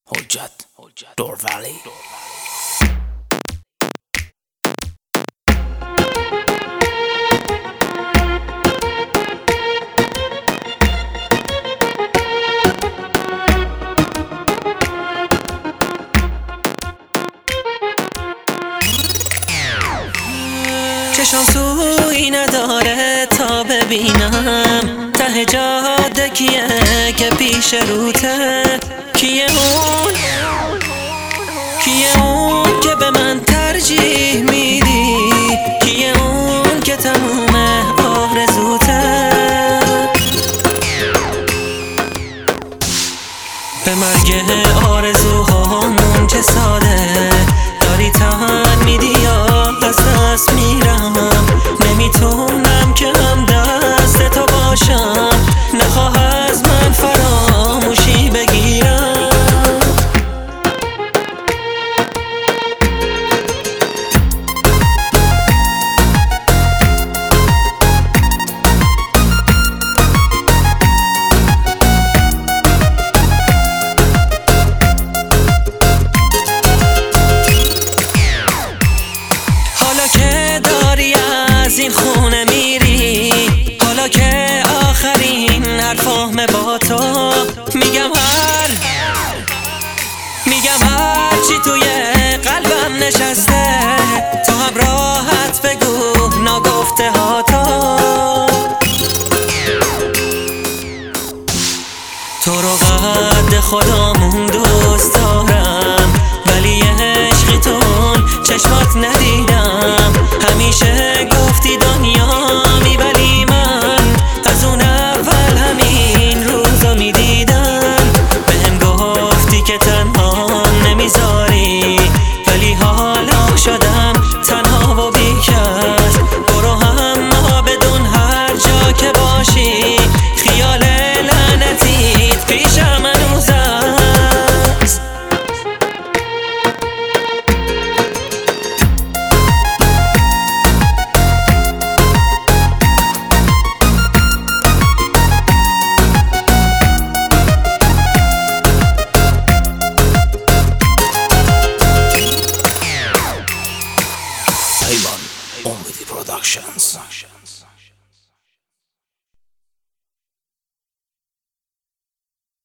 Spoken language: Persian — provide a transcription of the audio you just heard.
حجت دورولی. چشم سویی نداره تا ببینم ته جاده کیه که پیش روته. کیه اون که به من ترجیح میدی؟ کیه اون که تموم آرزوته؟ به مرگ آرزوهامون چه ساده داری تن میدی یا از دست میرم؟ نمیتونم که هم دست تو باشم، نخواه از من فراموشی بگیرم. حالا که داری از این خونه میری، حالا که آخرین حرفام با تو میگم هر چی توی قلبم نشسته، تو هم راحت بگو ناگفته ها تو رو قد خودمون دوست دارم، ولی عشقی تون چشمات ندیدم. همیشه گفتی دنیامی ولی من از اون اول همین روزا میدیدم. بهم گفتی که تنها نمیذاری، ولی حالا شدم تنها و بیکس. برو اما بدون هر جا که باشی خیال لعنتیت پیشم هنوز هست. Ayman Omidi Productions.